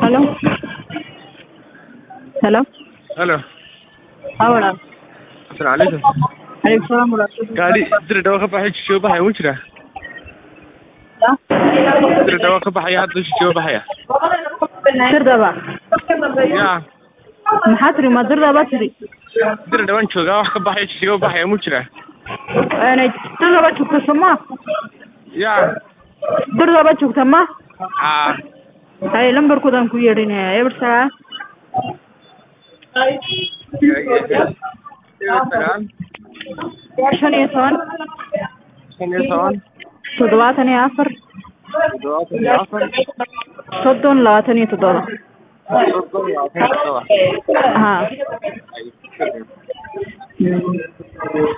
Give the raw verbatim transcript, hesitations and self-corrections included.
Hello. Hello. Hello. Hawala. Assalamu alaikum. Alaykum salaam wa rahmatullah. Gaari dir dhawa ka baxay shisho baxay wuu jiraa. Dir dhawa ka baxay hadda shisho baxaya. Dirdaba. Ya. Maxaa tiri ma dirdaba tiri? Dir dhawan jooga wax ka baxay shisho baxay wuu jiraa. Ana dirdaba joogta Soomaa. Ya. Dirdaba joogta ma? Ah. Hay lambarkoodan ku yeedhinaya ebersaa. shan iyo toban shan iyo toban toddobaatan iyo afar toddobaatan iyo afar soddon labaatan iyo toddoba soddon labaatan iyo toddoba haa Ay,